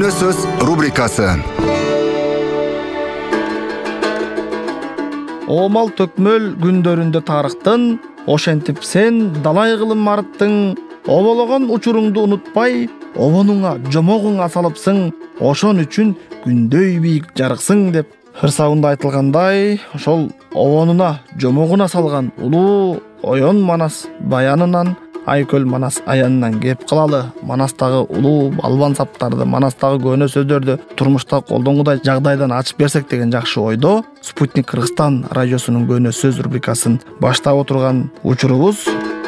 Көнө сөз рубрикасы. Омал төкмөл күндөрүндө тарыктын, ошентип сен далай кылым марыттың, обологон учуруңду унутпай, обонуңа жомогуңа салыпсың, ошон үчүн күндөй бийик жарыксың деп ырсабында айтылгандай, ошол обонуна жомогуна салган улуу Оён Манас баянынан Айкөл Манас аянынан кеп кылалы. Манастагы улуу албан саптарды, Манастагы көөнө сөздөрдү турмушта колдонгудай жагдайдан ачып берсек деген жакшы ойдо Спутник Кыргызстан радиосунун көөнө сөз рубрикасын баштап отурган учурубуз.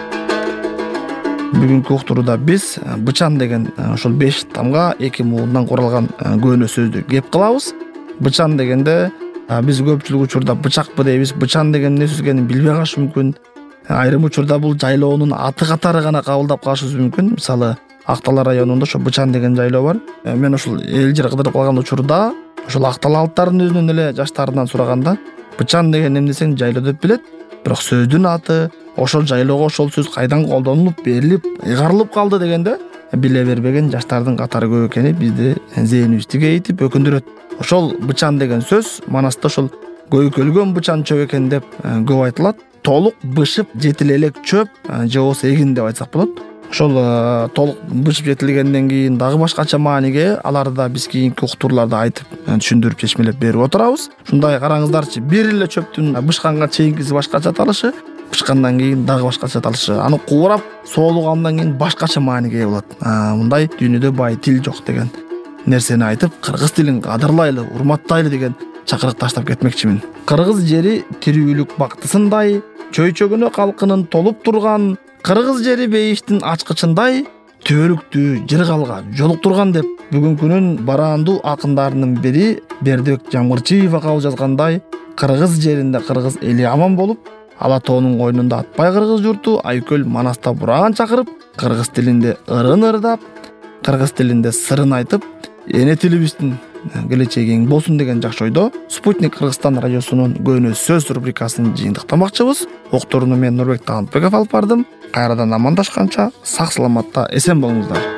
Бүгүнкү уктурууда биз бычан деген ошол 5 тамга 2 муундан куралган көөнө сөздү кеп кылабыз. Бычан дегенде биз көпчүлүк учурда бычакпы дейбиз. Бычан деген эмне сөз экенин билбей калышы мүмкүн. Айрым учурда бул жайлоонун аты катары гана кабылдап калышыбыз мүмкүн. Мисалы, Актала районунда ошо Бычан деген жайлоо бар. Мен ошол эл жер кыдырып калган учурда ошол Актала алыптарынын өзүнөн эле жаштарынан сураганда, бычан деген эмнесин жайлоо деп билет. Бирок сөздүн аты, ошол жайлоого ошол сөз кайдан колдонулуп, берилип, ыйгарылып калды дегенде биле бербеген жаштардын катары көп экени бизди зээнибизди кейитип өкүндүрөт. Ошол бычан деген сөз Манаста ошол көйкөлгөн бычан чөп экен деп көп айтылат. Толук бышып жетил элек чөп же болбосо эгин деп айтсак болот. Ошол толук бышып жетилгенден кийин дагы башкача мааниге аларды биз кийинки уктурууларда айтып түшүндүрүп чечмелеп берип отурабыз. Ушундай караңыздарчы, бир эле чөптүн бышканга чейинкиси башкача аталышы, бышкандан кийин дагы башкача аталышы, аны куурап соолугандан кийин башкача мааниге ээ болот. Мындай дүйнөдө бай тил жок деген нерсени айтып, кыргыз тилин кадырлайлы, урматтайлы деген чакырык таштап кетмекчимин. Кыргыз жери тирүүлүк бактысындай, чөйчөгөнө калкынын толуп турган, кыргыз жери бейиштин ачкычындай, түбөлүктүү жыргалга жолуктурган деп бүгүнкүнүн бараандуу акындарынын бири Бердибек Жамгырчиев акабыз жазгандай, кыргыз жеринде кыргыз эли аман болуп, ала тоонун койнунда атпай кыргыз журту Айкөл Манаста бураан чакырып, кыргыз тилинде ырын ырдап, кыргыз тилинде сырын айтып, эне тилибиздин келечеги эң болсун деген жакшы ойдо Спутник Кыргызстан радиосунун көөнө сөз рубрикасын жыйынтыктамакчыбыз. Уктурууну мен Нурбек Таганбеков алып бардым. Кайрадан амандашканча сак саламатта эсен болуңуздар.